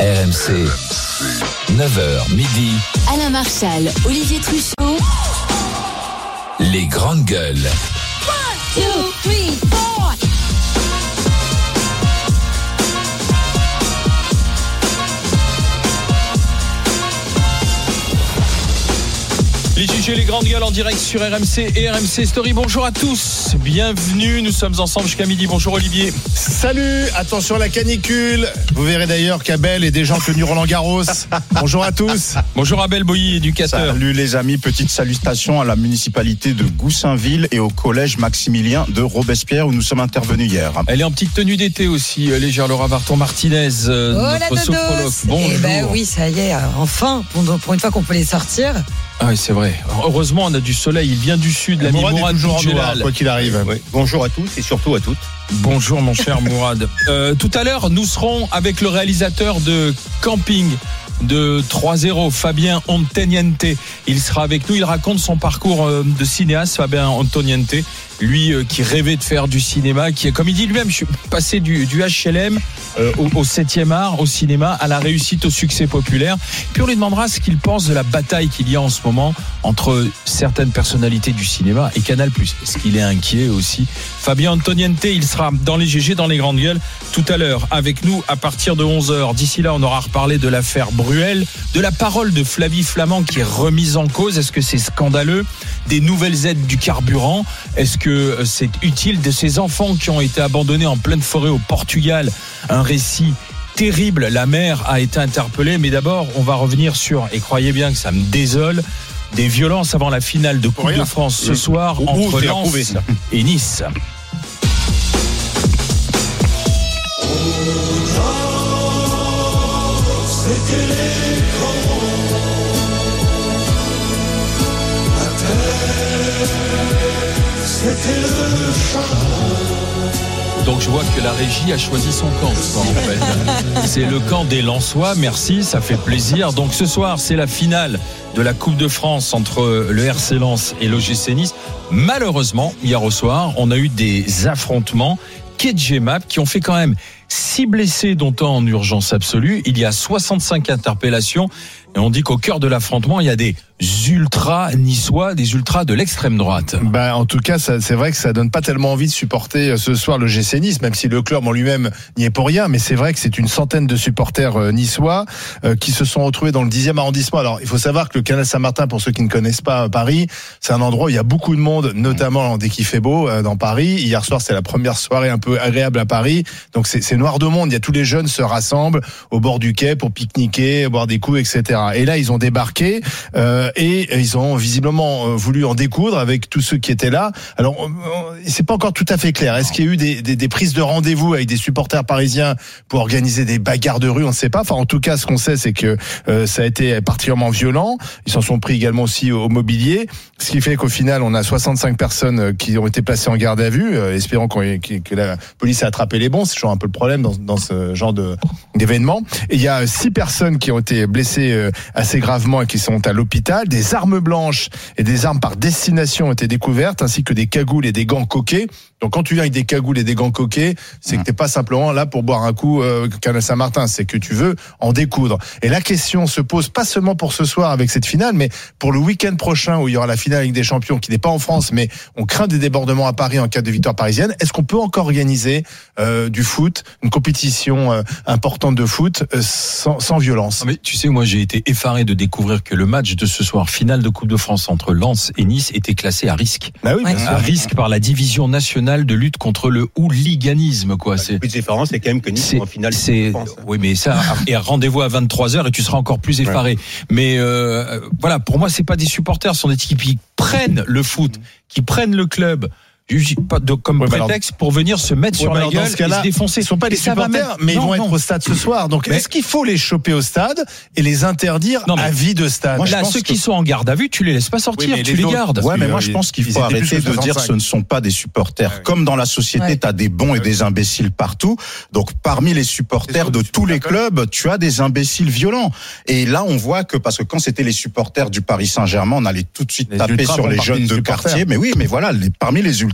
RMC, 9h midi. Alain Marchal, Olivier Truchot. Les grandes gueules. 1, 2, 3, 4. Les GG, les grandes gueules en direct sur RMC et RMC Story. Bonjour à tous, bienvenue, nous sommes ensemble jusqu'à midi. Bonjour Olivier. Salut, attention à la canicule. Vous verrez d'ailleurs qu'Abel est déjà tenu Roland-Garros. Bonjour à tous. Bonjour Abel Boilly, éducateur. Salut les amis, petite salutation à la municipalité de Goussainville et au collège Maximilien de Robespierre où nous sommes intervenus hier. Elle est en petite tenue d'été aussi, légère Laura Varton-Martinez, notre sophrologue. Bonjour. Eh ben oui, ça y est, enfin, pour une fois qu'on peut les sortir. Ah oui, c'est vrai. Heureusement, on a du soleil. Il vient du sud, l'ami Mourad Boudjelal. Quoi qu'il arrive. Oui. Bonjour à tous et surtout à toutes. Bonjour mon cher Mourad. Tout à l'heure, nous serons avec le réalisateur de Camping de 3-0, Fabien Antoniente. Il sera avec nous, il raconte son parcours de cinéaste, Fabien Antoniente. Lui qui rêvait de faire du cinéma, qui, comme il dit lui-même, je suis passé du HLM au 7e art, au cinéma, à la réussite, au succès populaire. Puis on lui demandera ce qu'il pense de la bataille qu'il y a en ce moment entre certaines personnalités du cinéma et Canal+. Est-ce qu'il est inquiet aussi? Fabien Antoniente, il sera dans les GG, dans les grandes gueules, tout à l'heure, avec nous à partir de 11h. D'ici là, on aura reparlé de l'affaire Bruel, de la parole de Flavie Flament qui est remise en cause. Est-ce que c'est scandaleux? Des nouvelles aides du carburant. Est-ce que c'est utile? De ces enfants qui ont été abandonnés en pleine forêt au Portugal? Un récit terrible. La mère a été interpellée. Mais d'abord, on va revenir sur, et croyez bien que ça me désole, des violences avant la finale de Coupe de France ce soir entre Lens et Nice. Donc je vois que la régie a choisi son camp, en fait. C'est le camp des Lensois, merci, ça fait plaisir. Donc ce soir, c'est la finale de la Coupe de France entre le RC Lens et l'OGC Nice. Malheureusement, hier au soir, on a eu des affrontements Kedjemap qui ont fait quand même 6 blessés, dont un en urgence absolue. Il y a 65 interpellations. Et on dit qu'au cœur de l'affrontement, il y a des ultras niçois, des ultras de l'extrême droite. En tout cas, c'est vrai que ça donne pas tellement envie de supporter ce soir le GC Nice, même si le club en lui-même n'y est pour rien. Mais c'est vrai que c'est une centaine de supporters niçois qui se sont retrouvés dans le 10e arrondissement. Alors, il faut savoir que le canal Saint-Martin, pour ceux qui ne connaissent pas Paris, c'est un endroit où il y a beaucoup de monde, notamment dès qu'il fait beau dans Paris. Hier soir, c'est la première soirée un peu agréable à Paris. Donc, c'est noir de monde. Il y a tous les jeunes se rassemblent au bord du quai pour pique-niquer, boire des coups, etc. Et là, ils ont débarqué et ils ont visiblement voulu en découdre avec tous ceux qui étaient là. Alors, c'est pas encore tout à fait clair. Est-ce qu'il y a eu des prises de rendez-vous avec des supporters parisiens pour organiser des bagarres de rue? On ne sait pas. Enfin, en tout cas, ce qu'on sait, c'est que ça a été particulièrement violent. Ils s'en sont pris également aussi au mobilier. Ce qui fait qu'au final, on a 65 personnes qui ont été placées en garde à vue, espérant que la police a attrapé les bons. C'est toujours un peu le problème dans ce genre d'événement. Et il y a 6 personnes qui ont été blessées assez gravement et qui sont à l'hôpital. Des armes blanches et des armes par destination ont été découvertes, ainsi que des cagoules et des gants coquets. Donc quand tu viens avec des cagoules et des gants coquets, c'est que t'es pas simplement là pour boire un coup canal Saint-Martin, c'est que tu veux en découdre. Et la question se pose pas seulement pour ce soir avec cette finale, mais pour le week-end prochain où il y aura la finale Ligue des Champions, qui n'est pas en France, mais on craint des débordements à Paris en cas de victoire parisienne. Est-ce qu'on peut encore organiser du foot, une compétition importante de foot sans violence? Mais tu sais, moi j'ai été effaré de découvrir que le match de ce soir, finale de Coupe de France entre Lens et Nice, était classé à risque. Bah oui, bien sûr. À risque par la division nationale de lutte contre le hooliganisme, quoi. La plus différence, c'est quand même que Nice est en finale. Oui, mais ça, et rendez-vous à 23h et tu seras encore plus effaré. Ouais. Mais voilà, pour moi, c'est pas des supporters, ce sont des équipes qui prennent le foot, qui prennent le club comme prétexte pour venir se mettre sur la gueule et se défoncer. Ils ne sont pas des supporters, mais ils vont être au stade ce soir. Donc, est-ce qu'il faut les choper au stade et les interdire à vie de stade? Moi, là, ceux qui sont en garde à vue, tu les laisses pas sortir, tu les gardes. Ouais, mais moi, je pense qu'il faut arrêter de dire que ce ne sont pas des supporters. Comme dans la société, tu as des bons et des imbéciles partout. Donc, parmi les supporters de tous les clubs, tu as des imbéciles violents. Et là, on voit que, parce que quand c'était les supporters du Paris Saint-Germain, on allait tout de suite taper sur les jeunes de quartier. Mais oui, mais voilà, parmi les ultras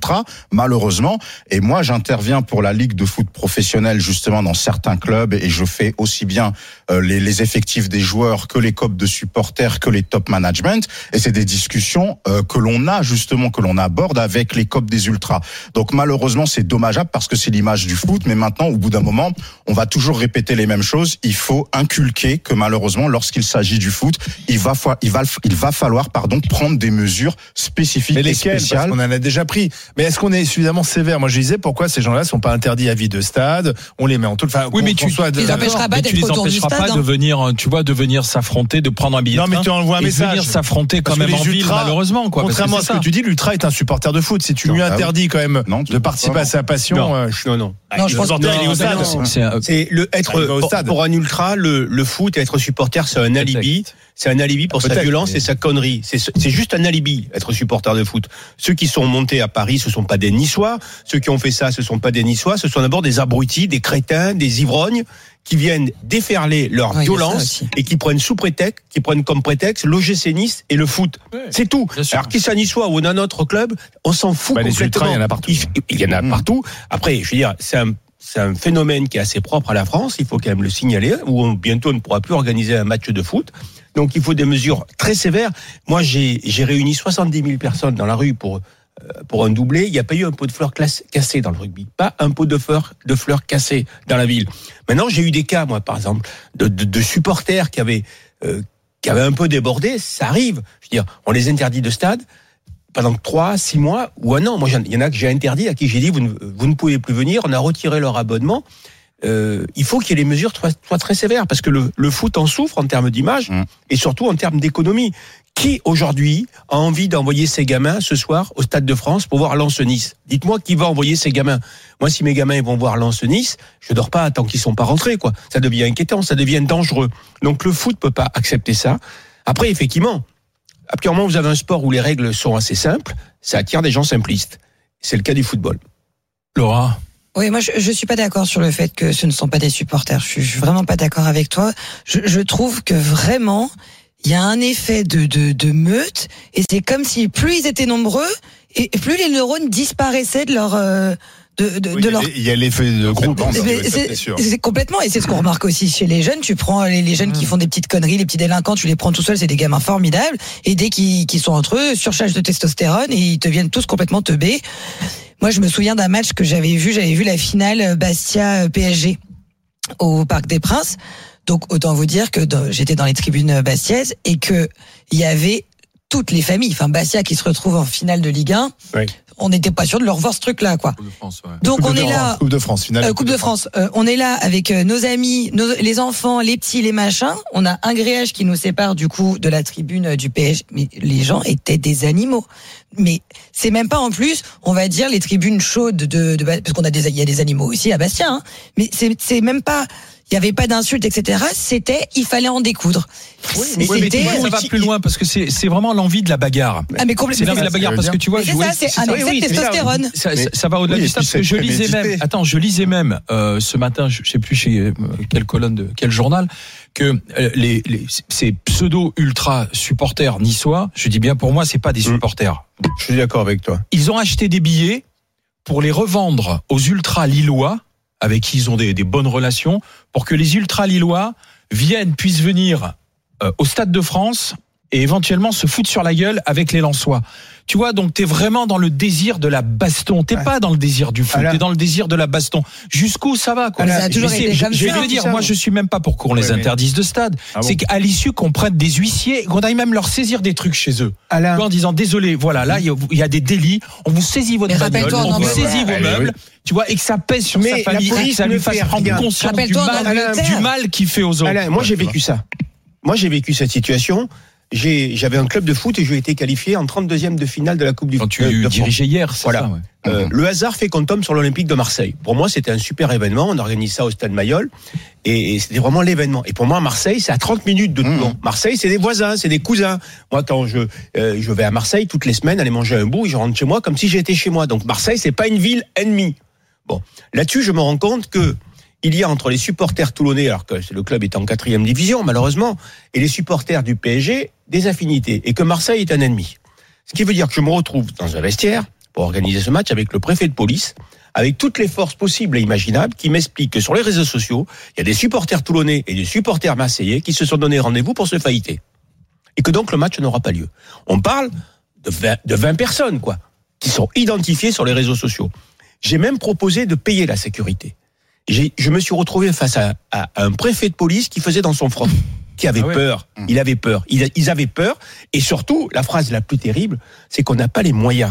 ultras, malheureusement. Et moi, j'interviens pour la Ligue de foot professionnelle, justement, dans certains clubs, et je fais aussi bien les effectifs des joueurs que les COP de supporters, que les top management. Et c'est des discussions que l'on a, justement, que l'on aborde avec les COP des ultras. Donc, malheureusement, c'est dommageable parce que c'est l'image du foot. Mais maintenant, au bout d'un moment, on va toujours répéter les mêmes choses. Il faut inculquer que malheureusement, lorsqu'il s'agit du foot, il va falloir prendre des mesures spécifiques mais et lesquelles, spéciales. parce qu'on en a déjà pris. Mais est-ce qu'on est suffisamment sévère? Moi, je disais, pourquoi ces gens-là sont pas interdits à vie de stade? On les met en tout. Enfin, oui, mais tu les empêcheras pas d'être autour du stade. De venir, tu vois, de venir s'affronter, de prendre un billet. Non, mais tu envoies un message. De venir s'affronter quand même en ville, malheureusement, quoi. Contrairement à ce que tu dis, l'ultra est un supporter de foot. Si tu lui interdis quand même de participer à sa passion, non. Non, je pense il est au stade. C'est pour un ultra, le foot et être supporter, c'est un alibi. C'est un alibi pour sa violence et sa connerie. C'est juste un alibi, être supporter de foot. Ceux qui sont montés à Paris, ce sont pas des Niçois. Ceux qui ont fait ça, ce sont pas des Niçois. Ce sont d'abord des abrutis, des crétins, des ivrognes qui viennent déferler leur violence et qui prennent comme prétexte l'OGC Nice et le foot. C'est tout. Alors qu'ils soient Niçois ou d'un autre club, on s'en fout complètement. Les ultras, il y en a partout. Il y en a partout. Après, je veux dire, c'est un phénomène qui est assez propre à la France. Il faut quand même le signaler. Où bientôt on ne pourra plus organiser un match de foot. Donc il faut des mesures très sévères. Moi, j'ai réuni 70 000 personnes dans la rue pour un doublé. Il n'y a pas eu un pot de fleurs cassé dans le rugby. Pas un pot de fleurs cassé dans la ville. Maintenant, j'ai eu des cas, moi, par exemple, de supporters qui avaient un peu débordé. Ça arrive. Je veux dire, on les interdit de stade pendant 3, 6 mois ou un an. Moi, il y en a que j'ai interdit, à qui j'ai dit vous ne pouvez plus venir. On a retiré leur abonnement. Il faut qu'il y ait les mesures soient très sévères parce que le foot en souffre en termes d'image et surtout en termes d'économie. Qui aujourd'hui a envie d'envoyer ses gamins ce soir au Stade de France pour voir Lens-Nice? Dites-moi qui va envoyer ses gamins. Moi, si mes gamins ils vont voir Lens-Nice, je dors pas tant qu'ils sont pas rentrés, quoi. Ça devient inquiétant, ça devient dangereux. Donc le foot peut pas accepter ça. Après, effectivement, actuellement vous avez un sport où les règles sont assez simples, ça attire des gens simplistes. C'est le cas du football. Laura? Oui, moi je suis pas d'accord sur le fait que ce ne sont pas des supporters. Je suis vraiment pas d'accord avec toi. Je trouve que vraiment il y a un effet de meute et c'est comme si plus ils étaient nombreux et plus les neurones disparaissaient de leur de leur. Il y a l'effet de groupe. C'est complètement, et c'est ce qu'on remarque aussi chez les jeunes. Tu prends les jeunes qui font des petites conneries, les petits délinquants, tu les prends tout seuls, c'est des gamins formidables. Et dès qu'ils sont entre eux, surcharge de testostérone et ils te viennent tous complètement teubés. Moi, je me souviens d'un match que j'avais vu la finale Bastia-PSG au Parc des Princes. Donc, autant vous dire que j'étais dans les tribunes bastiaises et que il y avait toutes les familles. Enfin, Bastia qui se retrouve en finale de Ligue 1. Oui. On n'était pas sûr de le revoir ce truc-là, quoi. Coupe de France, ouais. Donc on est là. Coupe de France, finale. Coupe de France. On est là avec nos amis, les enfants, les petits, les machins. On a un grillage qui nous sépare du coup de la tribune du PSG. Mais les gens étaient des animaux. Mais c'est même pas en plus, on va dire les tribunes chaudes parce qu'on il y a des animaux aussi à Bastia. Hein, mais c'est même pas. Il n'y avait pas d'insultes, etc. Il fallait en découdre. Oui, mais ça va plus loin parce que c'est vraiment l'envie de la bagarre. Ah, mais complètement. C'est l'envie de la bagarre parce que tu vois, c'est un excès de testostérone. Ça va au-delà du stade parce que je lisais même ce matin, je sais plus chez quelle colonne de quel journal, que ces pseudo ultra supporters niçois, je dis bien pour moi, c'est pas des supporters. Je suis d'accord avec toi. Ils ont acheté des billets pour les revendre aux ultras lillois, avec qui ils ont des bonnes relations, pour que les ultra-lillois puissent venir au Stade de France et éventuellement se foutre sur la gueule avec les Lensois. Tu vois, donc t'es vraiment dans le désir de la baston. T'es pas dans le désir du foot, t'es dans le désir de la baston. Jusqu'où ça va, quoi. Ça a toujours été comme ça. Je vais te dire, moi je suis même pas pour qu'on les interdise de stade. C'est qu'à l'issue qu'on prenne des huissiers, qu'on aille même leur saisir des trucs chez eux. En disant, désolé, voilà, là il y a des délits, on vous saisit votre bagnole, on vous saisit vos meubles. Tu vois, et que ça pèse sur sa famille, et que ça lui fasse prendre conscience du mal qu'il fait aux autres. Alain, moi j'ai vécu ça. Moi j'ai vécu cette situation. J'avais un club de foot et j'ai été qualifié en 32e de finale de la Coupe du Monde. Tu dirigeais hier, c'est voilà. Ça, ouais. Le hasard fait qu'on tombe sur l'Olympique de Marseille. Pour moi, c'était un super événement. On organise ça au Stade Mayol et c'était vraiment l'événement. Et pour moi, Marseille, c'est à 30 minutes de Toulon. Marseille, c'est des voisins, c'est des cousins. Moi, quand je vais à Marseille toutes les semaines, aller manger un bout et je rentre chez moi comme si j'étais chez moi. Donc Marseille, c'est pas une ville ennemie. Bon, là-dessus, je me rends compte que il y a entre les supporters toulonnais, alors que le club est en 4e division, malheureusement, et les supporters du PSG, des affinités, et que Marseille est un ennemi. Ce qui veut dire que je me retrouve dans un vestiaire, pour organiser ce match avec le préfet de police, avec toutes les forces possibles et imaginables, qui m'explique que sur les réseaux sociaux, il y a des supporters toulonnais et des supporters marseillais qui se sont donné rendez-vous pour se failliter. Et que donc le match n'aura pas lieu. On parle de 20 personnes, quoi, qui sont identifiées sur les réseaux sociaux. J'ai même proposé de payer la sécurité. Je me suis retrouvé face à un préfet de police qui faisait dans son front, qui avait peur. Il avait peur. Ils avaient peur. Et surtout, la phrase la plus terrible, c'est qu'on n'a pas les moyens.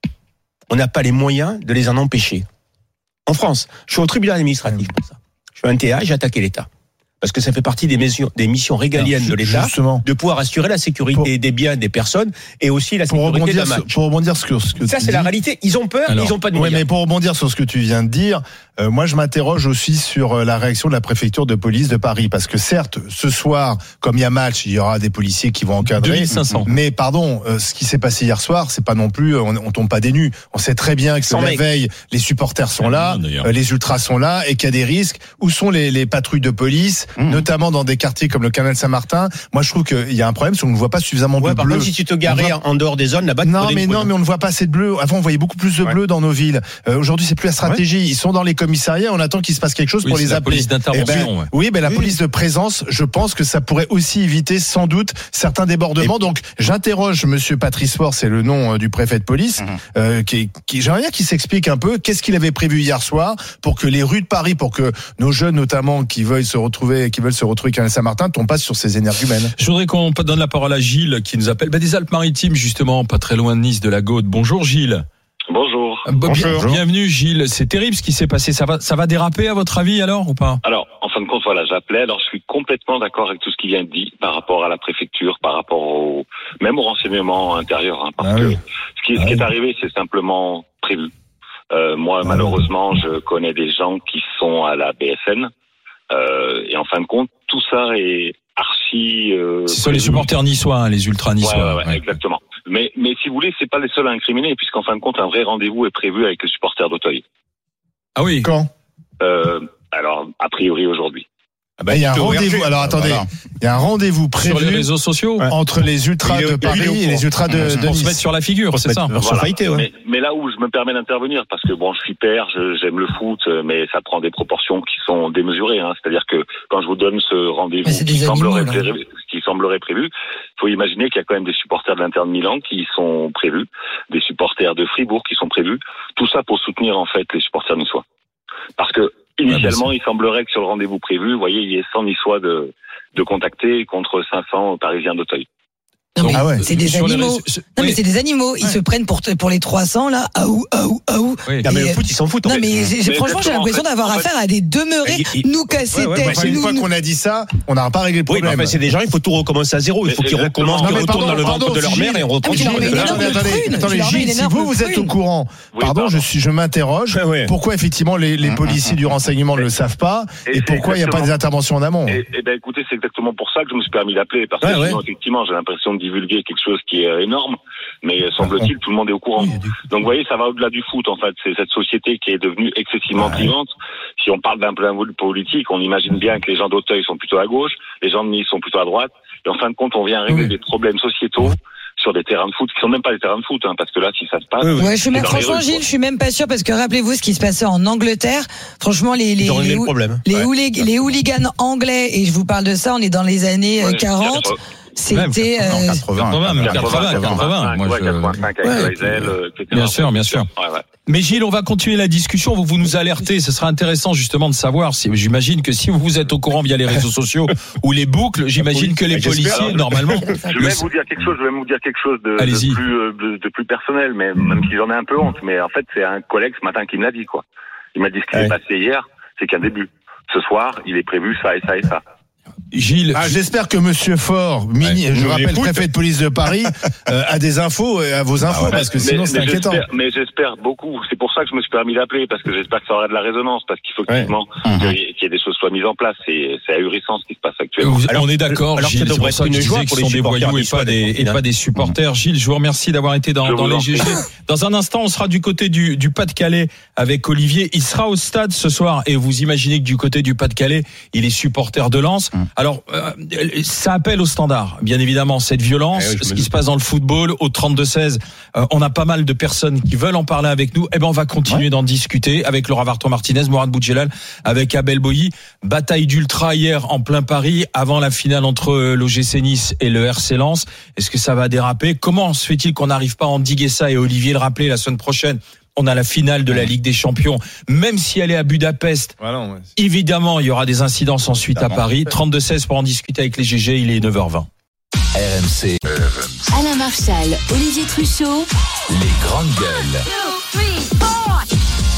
On n'a pas les moyens de les en empêcher. En France, je suis au tribunal administratif pour ça. Je suis un TA, j'ai attaqué l'État. Parce que ça fait partie des missions régaliennes de l'État, de pouvoir assurer la sécurité des biens des personnes et aussi la sécurité d'un match. Pour rebondir sur ce que ça, c'est la réalité. Ils ont peur, ils n'ont pas de moyens. Mais pour rebondir sur ce que tu viens de dire, moi je m'interroge aussi sur la réaction de la préfecture de police de Paris. Parce que certes, ce soir, comme il y a match, il y aura des policiers qui vont encadrer. 2500. Mais pardon, ce qui s'est passé hier soir, c'est pas non plus, on tombe pas des nues. On sait très bien que la veille, les supporters sont là, les ultras sont là, et qu'il y a des risques. Où sont les patrouilles de police, notamment dans des quartiers comme le Canal Saint-Martin? Moi je trouve qu'il y a un problème, c'est qu'on ne voit pas suffisamment de bleu. Par contre, si tu te garais en dehors des zones, là-bas, non, mais on ne voit pas assez de bleu. Avant, on voyait beaucoup plus de bleu dans nos villes. Aujourd'hui, c'est plus la stratégie. Ils sont dans les commissariats, on attend qu'il se passe quelque chose pour les appeler. La police d'intervention. La police de présence, je pense que ça pourrait aussi éviter sans doute certains débordements. Donc, j'interroge monsieur Patrice Faure, c'est le nom du préfet de police, j'aimerais bien qu'il s'explique un peu qu'est-ce qu'il avait prévu hier soir pour que les rues de Paris, pour que nos jeunes notamment qui veulent se retrouver Canal Saint-Martin, tombent pas sur ces énergumènes. Je voudrais qu'on donne la parole à Gilles qui nous appelle des Alpes-Maritimes justement, pas très loin de Nice, de la Gaude. Bonjour Gilles. Bonjour. Bienvenue Gilles. C'est terrible ce qui s'est passé. Ça va déraper à votre avis alors ou pas? Alors, en fin de compte, voilà, j'appelais. Alors, je suis complètement d'accord avec tout ce qui vient de dit par rapport à la préfecture, par rapport même au renseignement intérieur, parce que ce qui est arrivé, c'est simplement prévu. Moi, malheureusement, je connais des gens qui sont à la BSN, et en fin de compte, tout ça est archi. Ce sont les supporters niçois, les ultras niçois. Ouais, exactement. Mais si vous voulez, c'est pas les seuls à incriminer, puisqu'en fin de compte, un vrai rendez-vous est prévu avec les supporters d'Auteuil. Ah oui. Quand? Alors, a priori aujourd'hui. Il y a un rendez-vous. Alors attendez, il y a un rendez-vous prévu sur les réseaux sociaux entre les ultras de Paris et les ultras de Nice. Pour se mettre sur la figure, c'est ça. Voilà. Mais là où je me permets d'intervenir, parce que bon, je suis père, j'aime le foot, mais ça prend des proportions qui sont démesurées. C'est-à-dire que quand je vous donne ce rendez-vous qui semblerait prévu, il faut imaginer qu'il y a quand même des supporters de l'Inter de Milan qui sont prévus, des supporters de Fribourg qui sont prévus. Tout ça pour soutenir en fait les supporters niçois. Parce que initialement, il semblerait que sur le rendez-vous prévu, vous voyez, il y ait 100 Niçois de contacter contre 500 Parisiens d'Auteuil. Non, mais c'est des animaux. Mais c'est des animaux. Ils se prennent pour les 300, là. Aou. Oui. Non, mais le foot, ils s'en foutent. Non, mais franchement, j'ai l'impression d'avoir affaire à des demeurés, nous casser tête. Une fois qu'on a dit ça, on n'aura pas réglé le problème. Oui, c'est des gens, il faut tout recommencer à zéro. Il faut qu'ils recommencent, qu'ils retournent dans le ventre de leur mère et on reprend. Attendez, Gilles, si vous êtes au courant, pardon, je m'interroge. Pourquoi effectivement les policiers du renseignement ne le savent pas et pourquoi il n'y a pas des interventions en amont? Eh ben, écoutez, c'est exactement pour ça que je me suis permis d'appeler, parce que sinon, effectivement, j'ai l'impression de divulguer quelque chose qui est énorme, mais semble-t-il tout le monde est au courant. Donc vous voyez, ça va au-delà du foot en fait, c'est cette société qui est devenue excessivement clivante. Si on parle d'un plein politique, on imagine bien que les gens d'Auteuil sont plutôt à gauche, les gens de Nice sont plutôt à droite, et en fin de compte on vient régler des problèmes sociétaux sur des terrains de foot qui sont même pas des terrains de foot, parce que là, si ça se passe. Franchement, Gilles, je suis même pas sûr, parce que rappelez-vous ce qui se passait en Angleterre. Franchement, les hooligans anglais, et je vous parle de ça, on est dans les années 40. C'était 80. Moi, 85 avec etc. Bien sûr. Mais Gilles, on va continuer la discussion. Vous nous alertez. Ce sera intéressant justement de savoir. J'imagine que si vous êtes au courant via les réseaux sociaux ou les boucles, j'imagine que les policiers, normalement. Je vais vous dire quelque chose de plus personnel, mais même si j'en ai un peu honte. Mais en fait, c'est un collègue ce matin qui me l'a dit, quoi. Il m'a dit ce qui s'est passé hier, c'est qu'un début. Ce soir, il est prévu ça et ça et ça. Gilles, j'espère que monsieur Faure, je rappelle préfet de police de Paris, a des infos, à vos infos, parce que sinon c'est inquiétant. Mais j'espère beaucoup. C'est pour ça que je me suis permis d'appeler, parce que j'espère que ça aura de la résonance, parce qu'il faut effectivement qu'il y ait des choses soient mises en place. C'est ahurissant ce qui se passe actuellement. On est d'accord, Gilles. C'est pour ça que je disais que ce sont des voyous et pas des supporters. Gilles, je vous remercie d'avoir été dans les GG. Dans un instant, on sera du côté du Pas-de-Calais avec Olivier. Il sera au stade ce soir, et vous imaginez que du côté du Pas-de-Calais, il est supporter de Lens. Alors, ça appelle au standard, bien évidemment, cette violence, ce qui se passe dans le football, au 32-16. On a pas mal de personnes qui veulent en parler avec nous. On va continuer d'en discuter avec Laura Varton-Martinez, Mourad Boudjelal, avec Abel Boilly. Bataille d'ultra hier en plein Paris, avant la finale entre l'OGC Nice et le RC Lens. Est-ce que ça va déraper? Comment se fait-il qu'on n'arrive pas à endiguer ça? Et Olivier le rappelait, la semaine prochaine, on a la finale de la Ligue des Champions. Même si elle est à Budapest, évidemment, il y aura des incidences ensuite à Paris. 32-16 pour en discuter avec les GG, il est 9h20. RMC. Alain Marchal, Olivier Truchot. Les grandes gueules. 2, 3, 4.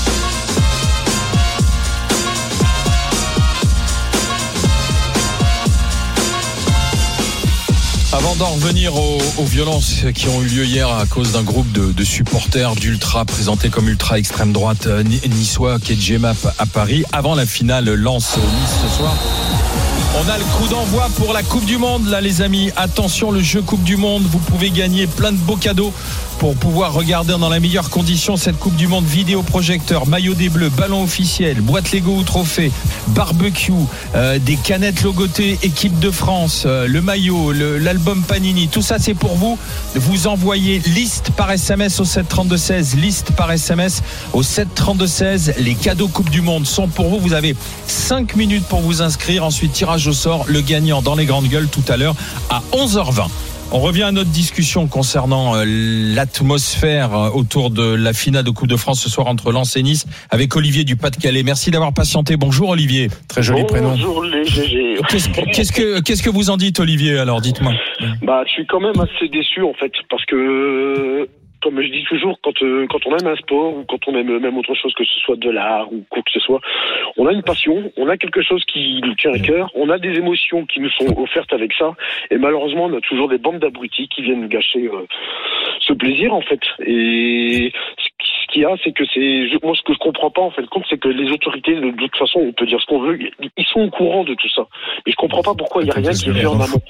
Avant d'en revenir aux violences qui ont eu lieu hier à cause d'un groupe de supporters d'ultra présentés comme ultra extrême droite niçois qui est GMAP à Paris, avant la finale Lens-Nice ce soir, on a le coup d'envoi pour la Coupe du Monde là les amis. Attention, le jeu Coupe du Monde, vous pouvez gagner plein de beaux cadeaux pour pouvoir regarder dans la meilleure condition cette Coupe du Monde. Vidéoprojecteur, maillot des Bleus, ballon officiel, boîte Lego ou trophée, barbecue, des canettes logotées équipe de France, le maillot, l'album Panini, tout ça c'est pour vous. Vous envoyez liste par SMS au 732-16, liste par SMS au 732-16. Les cadeaux Coupe du Monde sont pour vous. Vous avez 5 minutes pour vous inscrire. Ensuite, tirage au sort, le gagnant dans les grandes gueules tout à l'heure à 11h20. On revient à notre discussion concernant l'atmosphère autour de la finale de Coupe de France ce soir entre Lens et Nice avec Olivier du Pas-de-Calais. Merci d'avoir patienté. Bonjour Olivier. Très joli prénom. Bonjour les GG. Qu'est-ce que vous en dites Olivier alors, dites-moi. Je suis quand même assez déçu en fait parce que comme je dis toujours, quand on aime un sport ou quand on aime même autre chose, que ce soit de l'art ou quoi que ce soit, on a une passion, on a quelque chose qui nous tient à cœur, on a des émotions qui nous sont offertes avec ça, et malheureusement on a toujours des bandes d'abrutis qui viennent gâcher ce plaisir en fait. Et ce qu'il y a, c'est que moi ce que je comprends pas en fait, c'est que les autorités, de toute façon on peut dire ce qu'on veut, ils sont au courant de tout ça, et je comprends pas pourquoi il y a rien qui est fait en amont.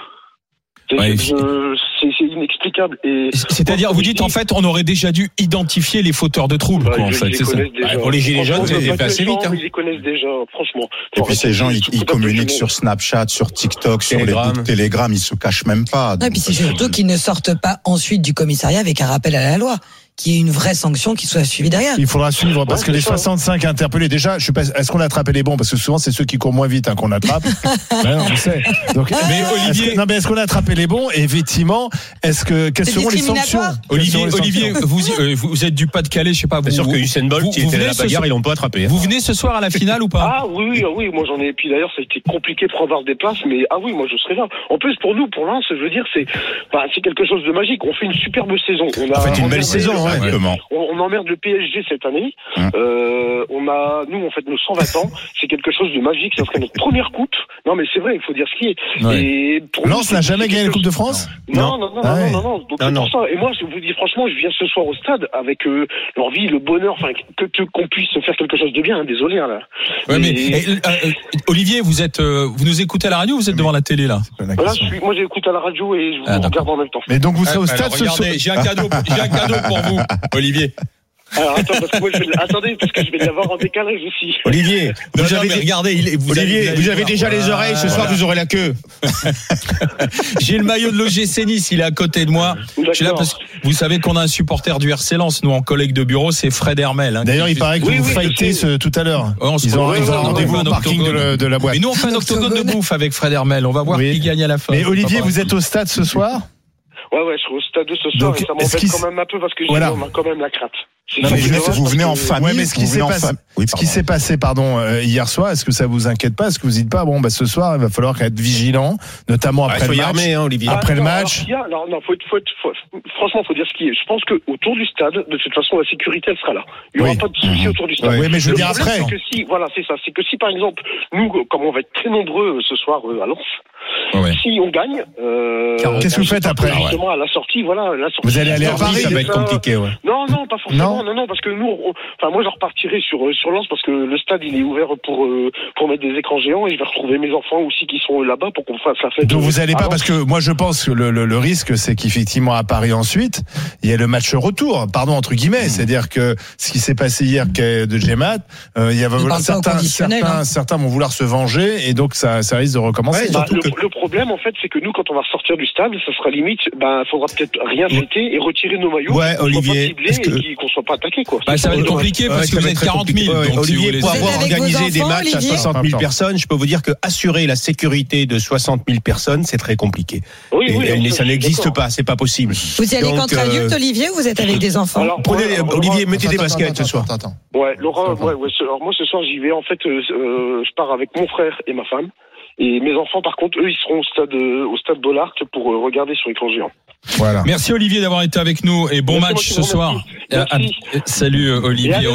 C'est inexplicable. C'est-à-dire, vous dites en fait, on aurait déjà dû identifier les fauteurs de troubles, quoi, en fait, c'est ça. Pour les gilets jaunes, c'est fait assez vite. Ils les connaissent déjà, franchement. Et puis ces gens, ils communiquent sur Snapchat, sur TikTok, sur les bouts de Telegram, ils se cachent même pas. Et puis c'est surtout qu'ils ne sortent pas ensuite du commissariat avec un rappel à la loi, qu'il y ait une vraie sanction qui soit suivie derrière. Il faudra suivre parce que les 65 interpellés déjà, je sais pas, est-ce qu'on a attrapé les bons, parce que souvent c'est ceux qui courent moins vite qu'on attrape. Non, je sais. Donc, mais Olivier, est-ce qu'on a attrapé les bons? Et effectivement, quelles seront les sanctions? Olivier, vous êtes du Pas-de-Calais, je sais pas. C'est sûr que Usain Bolt, il était à la bagarre, ils l'ont pas attrapé. Vous venez ce soir à la finale ou pas? Ah oui, moi j'en ai. Et puis d'ailleurs, ça a été compliqué pour avoir des places, mais oui, moi je serai là. En plus, pour nous, pour Lens, je veux dire, c'est quelque chose de magique. On fait une superbe saison. On fait une belle saison, exactement. On emmerde le PSG cette année. Nous, on fait nos 120 ans. C'est quelque chose de magique. Ça serait notre première coupe. Non, mais c'est vrai, il faut dire ce qui est. Ouais. Et Lens n'a jamais gagné la Coupe de France? Non. Donc, c'est pour ça. Et moi, je vous dis franchement, je viens ce soir au stade avec l'envie, le bonheur, qu'on puisse faire quelque chose de bien. Désolé, là. Ouais, mais Olivier, vous nous écoutez à la radio ou vous êtes devant la télé, là? Moi, j'écoute à la radio et je vous regarde en même temps. Mais donc, vous serez au stade ce soir? J'ai un cadeau pour vous, Olivier. Alors attends, parce que je vais l'avoir en décalage aussi. Olivier, vous avez déjà les oreilles, ce soir vous aurez la queue. J'ai le maillot de l'OGC Nice, il est à côté de moi. Je suis là parce que vous savez qu'on a un supporter du RC Lens, nous en collègue de bureau, c'est Fred Hermel. D'ailleurs, il paraît que vous fightez tout à l'heure. Ils ont un rendez-vous au parking de la boîte. Mais nous on fait un octogone de bouffe avec Fred Hermel, on va voir qui gagne à la fin. Mais Olivier, vous êtes au stade ce soir? Ouais, je serai au stade de ce soir. Donc, et ça m'embête quand même un peu parce que on a quand même la crainte. Vous venez en famille. Ouais, mais ce qui s'est passé, hier soir, est-ce que ça vous inquiète pas? Est-ce que vous dites pas, ce soir, il va falloir être vigilant, notamment après le match. Olivier. Après le match. Franchement, faut dire ce qui est. Je pense que autour du stade, de toute façon, la sécurité, elle sera là. Il y aura pas de souci autour du stade. Oui, mais je veux dire après. C'est que si, par exemple, nous, comme on va être très nombreux ce soir à Lens, Ouais. Si on gagne, qu'est-ce que vous faites après? Justement, à la sortie, voilà, la sortie. Vous allez aller à Paris, ça va être compliqué, ouais. Non, pas forcément. Non, parce que nous, moi, je repartirai sur Lens parce que le stade, il est ouvert pour mettre des écrans géants et je vais retrouver mes enfants aussi qui sont là-bas pour qu'on fasse la fête. Donc vous allez pas, parce que moi je pense que le risque, c'est qu'effectivement à Paris ensuite, il y a le match retour, pardon, entre guillemets, c'est-à-dire que ce qui s'est passé hier de Djemat, il y a certains vont vouloir se venger et donc ça risque de recommencer. Ouais, le problème en fait, c'est que nous, quand on va sortir du stade, ça sera limite, il faudra peut-être rien fêter et retirer nos maillots, Olivier, qu'on soit pas attaqué, quoi. Ça va être compliqué parce que vous êtes 40 000. Olivier, pour avoir organisé des matchs à 60 000 personnes, je peux vous dire que assurer la sécurité de 60 000 personnes, c'est très compliqué. Oui, ça n'existe pas, c'est pas possible. Vous y allez contre adultes, Olivier, ou vous êtes avec des enfants? Olivier, mettez des baskets ce soir. Ouais, Laurent, alors moi ce soir j'y vais. En fait, je pars avec mon frère et ma femme. Et mes enfants, par contre, eux, ils seront au stade Bollard pour regarder sur écran géant. Voilà. Merci Olivier d'avoir été avec nous et bon match ce soir. Salut Olivier.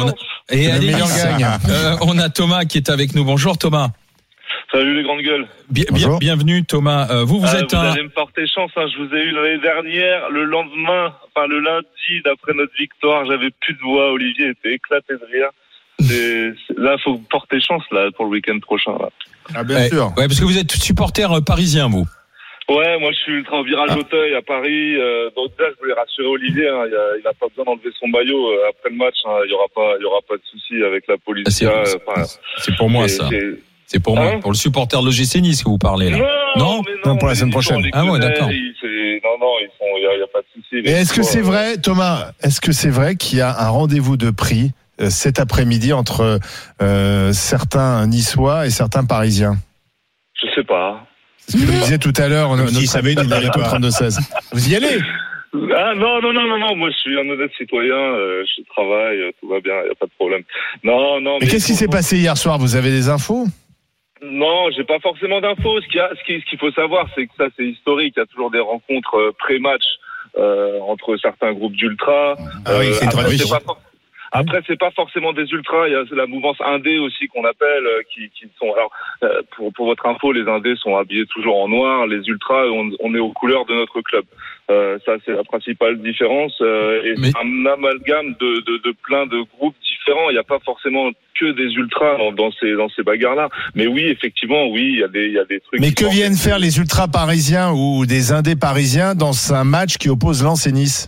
On a Thomas qui est avec nous. Bonjour Thomas. Salut les grandes gueules. Bienvenue Thomas. Vous êtes vous allez me porter chance. Je vous ai eu l'année dernière, le lundi d'après notre victoire, j'avais plus de voix. Olivier était éclaté de rire. Là, faut porter chance là pour le week-end prochain. Là. Ah bien sûr. Ouais, parce que vous êtes supporter parisien, vous. Ouais, moi je suis ultra en virage Auteuil à Paris. Donc là, je voulais rassurer Olivier. Il n'a pas besoin d'enlever son maillot après le match. Il y aura pas de souci avec la police. C'est pour moi ça. C'est pour moi, pour le supporter de l'OGC Nice que vous parlez là. Non, pour la semaine prochaine. Ouais, d'accord. Il y a pas de souci. Et est-ce que c'est vrai, Thomas? Est-ce que c'est vrai qu'il y a un rendez-vous de prix cet après-midi entre certains Niçois et certains Parisiens? Je sais pas. C'est ce que vous disiez tout à l'heure, si savez, il n'y avait pas 32-16. Vous y allez? Ah non, moi je suis un honnête citoyen, je travaille, tout va bien, il n'y a pas de problème. Non. Mais qu'est-ce qui s'est passé hier soir? Vous avez des infos? Non, j'ai pas forcément d'infos. Ce qu'il faut savoir, c'est que ça c'est historique, il y a toujours des rencontres pré-match entre certains groupes d'ultras. C'est une tradition. Après, c'est pas forcément des ultras. Il y a la mouvance indé aussi qu'on appelle, qui sont. Alors, pour votre info, les indés sont habillés toujours en noir. Les ultras, on est aux couleurs de notre club. Ça, c'est la principale différence. Et c'est un amalgame de plein de groupes différents. Il n'y a pas forcément que des ultras dans ces bagarres-là. Mais oui, effectivement, il y a des trucs. Mais que viennent faire les ultras parisiens ou des indés parisiens dans un match qui oppose Lens et Nice?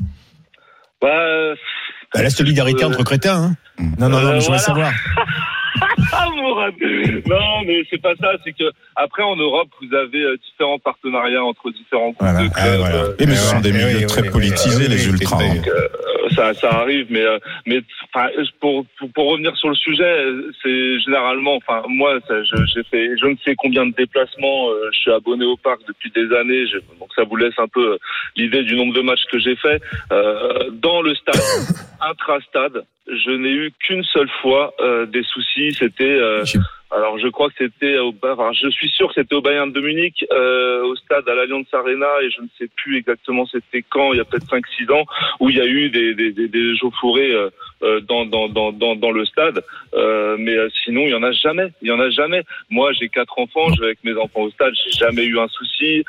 La solidarité entre crétins, hein. Non, mais je voudrais savoir. Mourad. Non, mais c'est pas ça. C'est que après en Europe, vous avez différents partenariats entre différents groupes de clubs. Mais ce sont des milieux très politisés, les ultras. Donc, ça arrive, mais pour revenir sur le sujet, c'est généralement, moi, j'ai fait je ne sais combien de déplacements. Je suis abonné au parc depuis des années, donc ça vous laisse un peu l'idée du nombre de matchs que j'ai fait dans le stade, intra-stade. Je n'ai eu qu'une seule fois des soucis. C'était alors je crois que c'était je suis sûr que c'était au Bayern de Munich, au stade à l'Allianz Arena, et je ne sais plus exactement c'était quand, il y a peut-être 5-6 ans, où il y a eu des chauffourées dans le stade, mais sinon il y en a jamais. Moi j'ai 4 enfants, je vais avec mes enfants au stade, j'ai jamais eu un souci.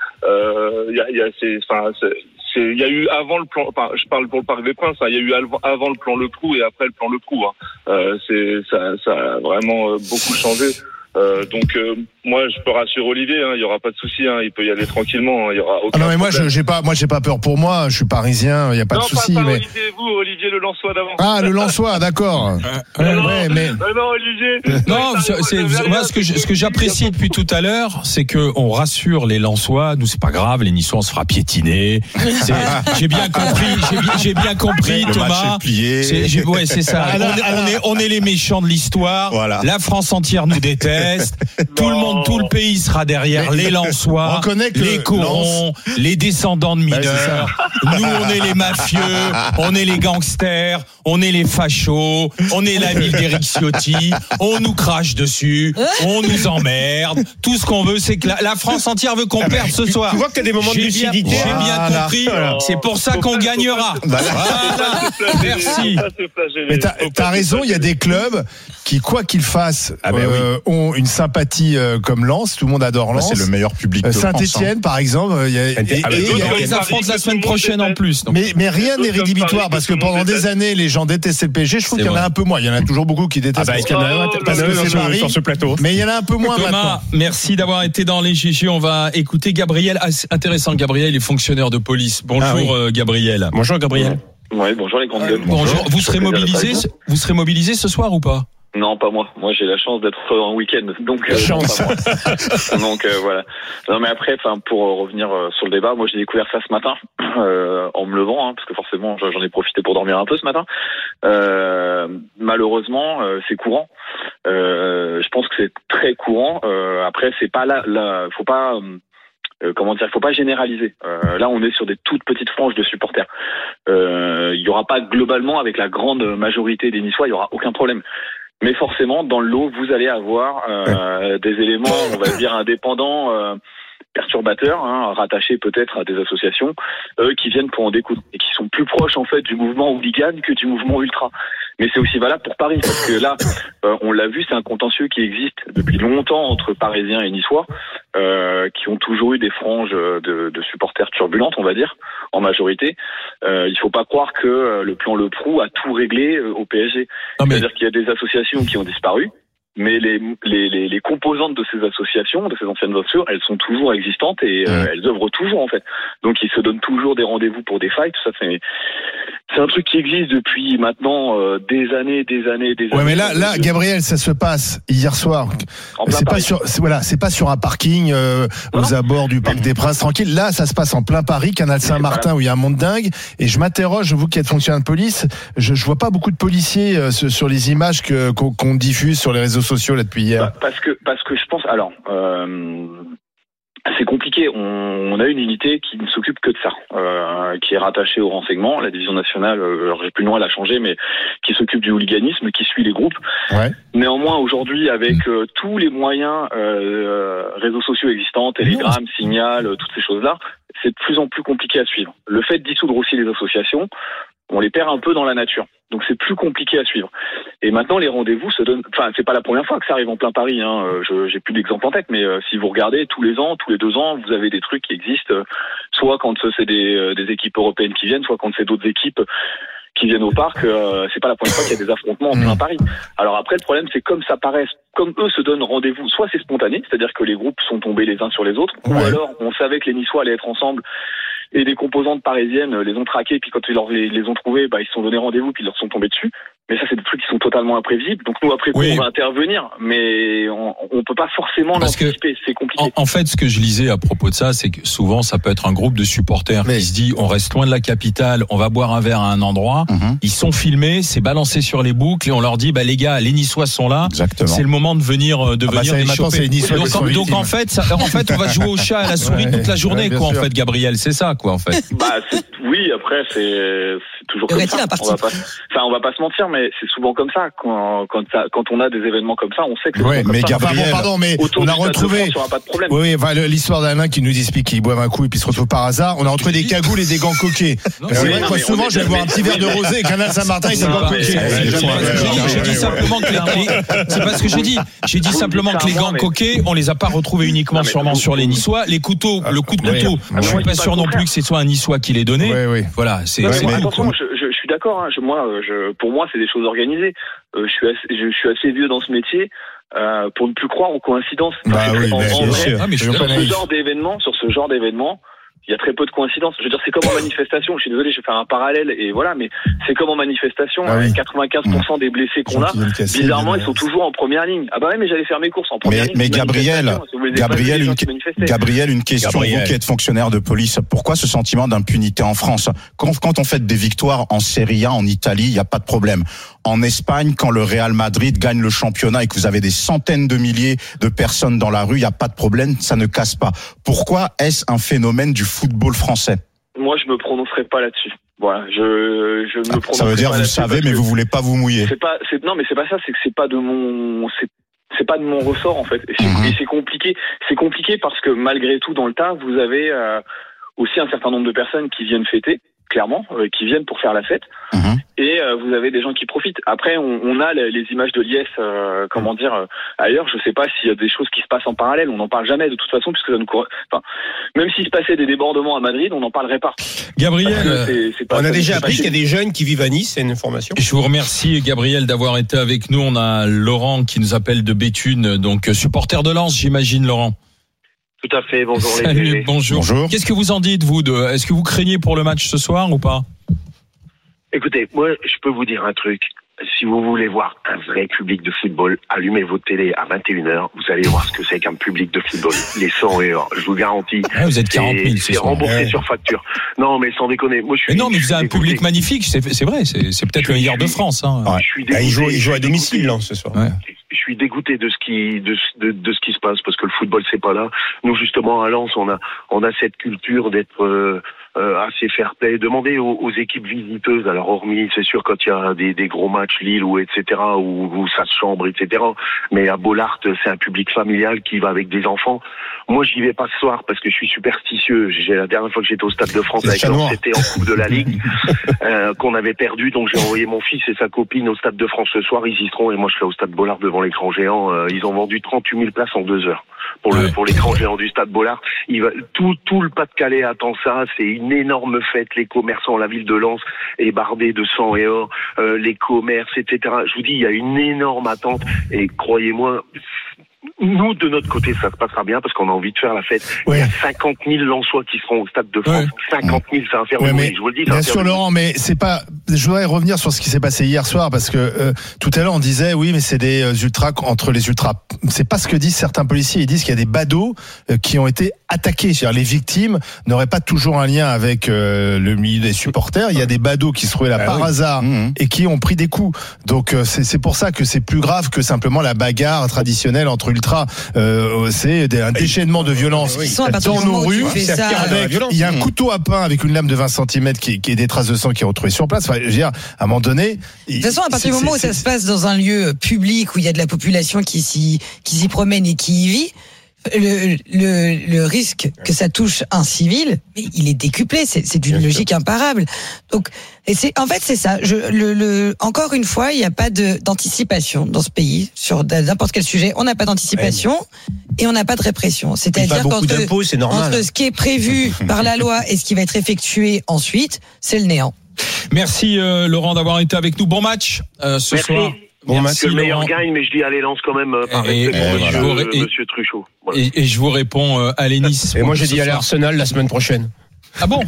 Il y a eu avant le plan, je parle pour le Parc des Princes, il y a eu avant le plan Le Trou et après le plan Le Trou. Ça a vraiment beaucoup changé. Donc moi je peux rassurer Olivier, il y aura pas de souci, il peut y aller tranquillement, il y aura aucun. Non mais moi j'ai pas peur pour moi, je suis parisien, il y a pas de souci. Non, pas mais Olivier le Lensois d'avant. Ah, le Lensois, d'accord. Non, Olivier. Non, moi ce que j'apprécie depuis tout à l'heure, c'est que on rassure les Lensois. Nous c'est pas grave, les Niçois on se fera piétiner. J'ai bien compris, Thomas. C'est ça. On est les méchants de l'histoire. Voilà. La France entière nous déteste. Tout le pays sera derrière les Lensois, les corons, les descendants de mineurs. Nous, on est les mafieux, on est les gangsters, on est les fachos, on est la ville d'Éric Ciotti, on nous crache dessus, on nous emmerde. Tout ce qu'on veut, c'est que la France entière veut qu'on perde ce soir. Tu vois que t'as des moments de lucidité. J'ai bien compris. C'est pour ça qu'on gagnera. Voilà. Merci. Mais t'as raison, il y a des clubs qui, quoi qu'ils fassent, ont une sympathie comme Lens. Tout le monde adore Lens. C'est le meilleur public de Saint-Étienne, par exemple. Ils affrontent la semaine prochaine en plus. Donc. Mais rien n'est rédhibitoire parce que pendant des années, les gens détestaient le PSG. Je trouve qu'il y en a un peu moins. Il y en a toujours beaucoup qui détestent. Parce que c'est Paris sur ce plateau. Mais il y en a un peu moins Thomas, maintenant. merci d'avoir été dans les GG. On va écouter Gabriel. Intéressant, Gabriel est fonctionnaire de police. Bonjour Gabriel. Bonjour Gabriel. Ouais, bonjour les grandes gueules. Bonjour. Vous serez mobilisé ce soir ou pas? Non, pas moi. Moi, j'ai la chance d'être en week-end, donc chance. Non, pas moi. Donc voilà. Non, mais après, pour revenir sur le débat, moi j'ai découvert ça ce matin en me levant, parce que forcément j'en ai profité pour dormir un peu ce matin. Malheureusement, c'est courant. Je pense que c'est très courant. Après, c'est pas faut pas. Il faut pas généraliser. Là, on est sur des toutes petites franges de supporters. Il y aura pas globalement, avec la grande majorité des Niçois, il y aura aucun problème. Mais forcément, dans le lot, vous allez avoir des éléments, on va dire, indépendants, perturbateurs, rattachés peut-être à des associations, qui viennent pour en découdre et qui sont plus proches en fait du mouvement hooligan que du mouvement ultra. Mais c'est aussi valable pour Paris, parce que là, on l'a vu, c'est un contentieux qui existe depuis longtemps entre Parisiens et Niçois, qui ont toujours eu des franges de supporters turbulentes, on va dire, en majorité. Il faut pas croire que le plan Le Prou a tout réglé au PSG. C'est-à-dire qu'il y a des associations qui ont disparu, mais les composantes de ces associations, de ces anciennes associations, elles sont toujours existantes et elles œuvrent toujours en fait. Donc ils se donnent toujours des rendez-vous pour des fights. Tout ça, c'est un truc qui existe depuis maintenant des années. Ouais, mais là, Gabriel, ça se passe hier soir. C'est pas sur un parking aux abords du Parc des Princes, tranquille. Là, ça se passe en plein Paris, Canal Saint-Martin, où il y a un monde dingue. Et je m'interroge, vous qui êtes fonctionnaire de police, je vois pas beaucoup de policiers sur les images qu'on diffuse sur les réseaux sociaux là depuis hier. Parce que je pense. Alors. C'est compliqué. On a une unité qui ne s'occupe que de ça, qui est rattachée au renseignement, la division nationale. Alors j'ai plus le nom, elle a changé, mais qui s'occupe du hooliganisme, qui suit les groupes. Ouais. Néanmoins, aujourd'hui, avec tous les moyens réseaux sociaux existants, Telegram, Signal, toutes ces choses-là, c'est de plus en plus compliqué à suivre. Le fait de dissoudre aussi les associations, on les perd un peu dans la nature. Donc c'est plus compliqué à suivre. Et maintenant les rendez-vous se donnent. Enfin, c'est pas la première fois que ça arrive en plein Paris. J'ai plus d'exemples en tête, mais si vous regardez tous les ans, tous les 2 ans, vous avez des trucs qui existent. Soit quand c'est des équipes européennes qui viennent, soit quand c'est d'autres équipes qui viennent au parc. C'est pas la première fois qu'il y a des affrontements en plein Paris. Alors après, le problème, c'est comme eux se donnent rendez-vous. Soit c'est spontané, c'est-à-dire que les groupes sont tombés les uns sur les autres, ou alors on savait que les Niçois allaient être ensemble. Et des composantes parisiennes les ont traqués, puis quand ils les ont trouvés, ils se sont donné rendez-vous, puis ils leur sont tombés dessus. Mais ça, c'est des trucs qui sont totalement imprévisibles. Donc nous, après, on va intervenir, mais on peut pas forcément l'anticiper. C'est compliqué. En fait, ce que je lisais à propos de ça, c'est que souvent, ça peut être un groupe de supporters qui se dit, on reste loin de la capitale, on va boire un verre à un endroit. Ils sont filmés, c'est balancé sur les boucles, et on leur dit, les gars, les Niçois sont là. Exactement. C'est le moment de venir les choper. Donc en fait, on va jouer au chat et à la souris toute la journée, quoi, en fait, Gabriel. C'est ça, quoi, en fait. Oui, après, c'est toujours comme ça. On va pas se mentir, mais c'est souvent comme ça. Quand on a des événements comme ça, on sait que c'est comme ça. Gabriel, mais on a retrouvé. L'histoire d'Alain qui nous explique qu'il boit un coup et puis se retrouve par hasard. On a retrouvé des cagoules et des gants coquets. C'est vrai que souvent, je vais boire un petit verre de rosé et Canal Saint-Martin et des gants coquets. J'ai dit simplement que c'est pas ce que j'ai dit. J'ai dit simplement que les gants coquets, on les a pas retrouvés uniquement sûrement sur les Niçois. Les couteaux, le coup de couteau, je suis pas sûr non plus que ce soit un Niçois qui l'ait donné. Voilà, c'est. Attention, je suis d'accord. Pour moi, c'est des choses organisées. Je suis assez vieux dans ce métier pour ne plus croire aux coïncidences. Sur ce genre d'événement, il y a très peu de coïncidences. Je veux dire, c'est comme en manifestation. Je suis désolé, je vais faire un parallèle et voilà, mais c'est comme en manifestation. 95% des blessés qu'on a, bizarrement, ils sont toujours en première ligne. Mais j'allais faire mes courses en première ligne. Mais Gabriel, une question. Vous qui êtes fonctionnaire de police, pourquoi ce sentiment d'impunité en France? Quand on fait des victoires en Serie A, en Italie, il n'y a pas de problème. En Espagne, quand le Real Madrid gagne le championnat et que vous avez des centaines de milliers de personnes dans la rue, il n'y a pas de problème, ça ne casse pas. Pourquoi est-ce un phénomène du football français? Moi, je me prononcerai pas là-dessus. Voilà, je me prononcerai. Ça veut dire vous savez, mais vous voulez pas vous mouiller. Non, mais c'est pas ça. C'est que c'est pas de mon ressort en fait. Et c'est compliqué. C'est compliqué parce que malgré tout, dans le tas, vous avez aussi un certain nombre de personnes qui viennent fêter, clairement, qui viennent pour faire la fête. Et vous avez des gens qui profitent. Après, on a les images de l'IS, ailleurs. Je sais pas s'il y a des choses qui se passent en parallèle. On n'en parle jamais de toute façon, puisque ça nous même s'il se passait des débordements à Madrid, on n'en parlerait pas. Gabriel, on a déjà appris qu'il y a des jeunes qui vivent à Nice, c'est une information. Je vous remercie, Gabriel, d'avoir été avec nous. On a Laurent qui nous appelle de Béthune, donc supporter de Lens, j'imagine, Laurent. Tout à fait, bonjour les Salut, GG. bonjour. Qu'est-ce que vous en dites, vous, est-ce que vous craignez pour le match ce soir ou pas? Écoutez, moi, je peux vous dire un truc. Si vous voulez voir un vrai public de football, allumez votre télé à 21h, vous allez voir ce que c'est qu'un public de football. Les 100 heures, je vous garantis. Vous êtes 40 000, c'est remboursé sur facture. Non, mais sans déconner. Moi, mais vous avez un public magnifique, c'est vrai, c'est peut-être le meilleur de France. Hein. Ouais. Il joue à domicile, là, ce soir. Ouais. Je suis dégoûté de ce qui se passe, parce que le football, c'est pas là. Nous, justement, à Lens, on a cette culture d'être assez fair play. Demandez aux équipes visiteuses, alors hormis, c'est sûr, quand il y a des gros matchs, Lille ou etc., où ça se chambre, etc., mais à Bollaert, c'est un public familial qui va avec des enfants. Moi, j'y vais pas ce soir parce que je suis superstitieux. La dernière fois que j'étais au Stade de France avec Lens, c'était en Coupe de la Ligue, qu'on avait perdu, donc j'ai envoyé mon fils et sa copine au Stade de France ce soir. Ils y seront et moi je serai au Stade Bollaert devant l'écran géant. Ils ont vendu 38 000 places en 2 heures pour l'écran géant du Stade Bollaert. Tout le Pas-de-Calais attend ça. C'est une énorme fête. Les commerçants, la ville de Lens est bardée de sang et or. Les commerces, etc. Je vous dis, il y a une énorme attente et croyez-moi, nous, de notre côté, ça se passera bien parce qu'on a envie de faire la fête. Il y a 50 000 Lensois qui seront au Stade de France. 50 000, ça va faire du bruit, je vous le dis. Bien sûr, Laurent, mais c'est pas. Je voudrais revenir sur ce qui s'est passé hier soir parce que tout à l'heure on disait oui, mais c'est des ultras entre les ultras. C'est pas ce que disent certains policiers. Ils disent qu'il y a des badauds qui ont été attaqués. C'est-à-dire les victimes n'auraient pas toujours un lien avec le milieu des supporters. Il y a des badauds qui se trouvaient là par hasard et qui ont pris des coups. Donc c'est pour ça que c'est plus grave que simplement la bagarre traditionnelle entre ultras. C'est un déchaînement de violence dans nos rues. Il y a un couteau à pain avec une lame de 20 cm qui est des traces de sang qui est retrouvée sur place. Enfin, je veux dire, à un moment donné. De toute façon, à partir du moment où ça se passe dans un lieu public où il y a de la population qui s'y promène et qui y vit, le risque que ça touche un civil, mais il est décuplé. C'est d'une logique imparable. Donc, en fait, c'est ça. Encore une fois, il n'y a pas d'anticipation dans ce pays sur n'importe quel sujet. On n'a pas d'anticipation et on n'a pas de répression. C'est-à-dire qu'entre ce qui est prévu par la loi et ce qui va être effectué ensuite, c'est le néant. Merci Laurent d'avoir été avec nous. Bon match ce soir. Bon, que le meilleur gagne, mais je dis allez Lens quand même par respect pour monsieur Truchot. Voilà. Et je vous réponds allez Nice. Et moi j'ai dit allez Arsenal la semaine prochaine. Ah bon?